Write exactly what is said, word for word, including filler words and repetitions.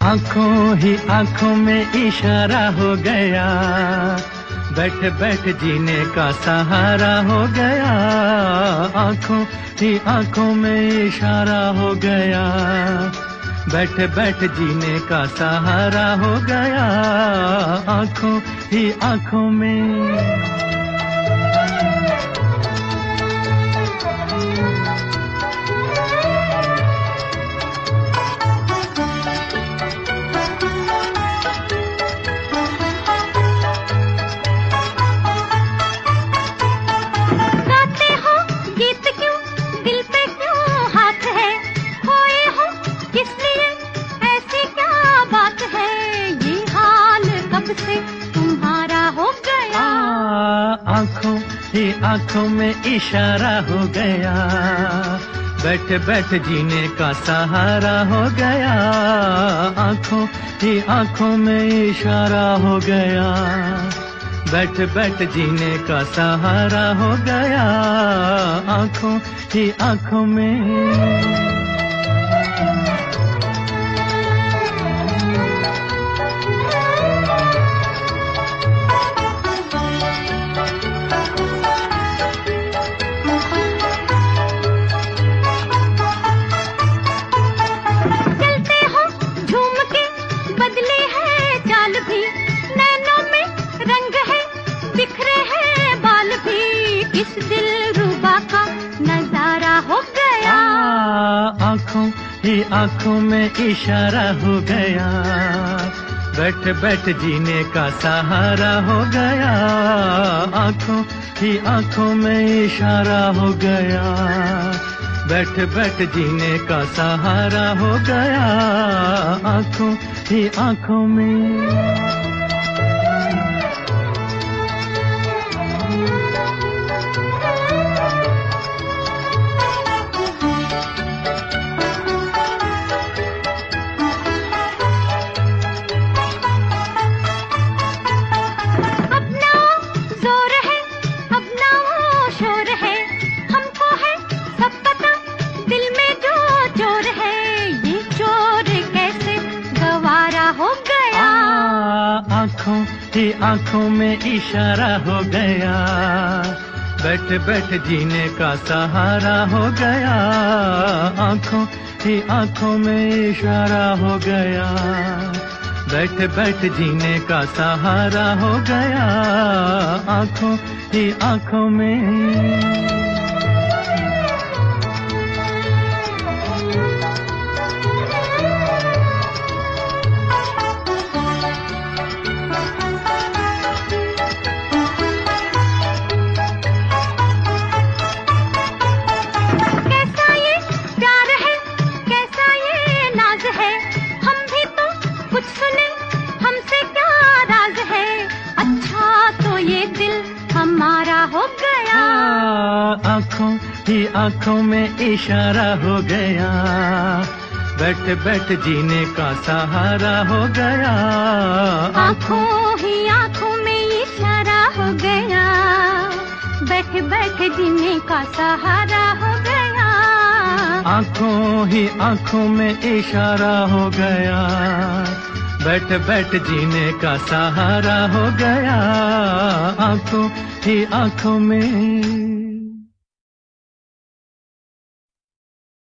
आंखों ही आंखों में इशारा हो गया, बैठ बैठ जीने का सहारा हो गया। आंखों ही आंखों में इशारा हो गया, बैठ बैठ जीने का सहारा हो गया। आंखों ही आंखों में तुम्हारा हो गया। आंखों ही आंखों में इशारा हो गया, बैठ बैठ जीने का सहारा हो गया। आंखों ही आंखों में इशारा हो गया, बैठ बैठ जीने का सहारा हो गया। आंखों ही आंखों में आंखों ही आंखों में इशारा हो गया, बैठ बैठ जीने का सहारा हो गया। आंखों ही आंखों में इशारा हो गया, बैठ बैठ जीने का सहारा हो गया। आंखों ही आंखों में आंखों ही आंखों में इशारा हो गया, बैठ बैठ जीने का सहारा हो गया। आंखों ही आंखों में इशारा हो गया, बैठ बैठ जीने का सहारा हो गया। आंखों ही आंखों में आंखों ही आंखों में इशारा हो गया, बैठ बैठ जीने का सहारा हो गया। आंखों ही आंखों में इशारा हो गया, बैठ बैठ जीने का सहारा हो गया। आंखों ही आंखों में इशारा हो गया, बैठ बैठ जीने का सहारा हो गया। आंखों ही आंखों में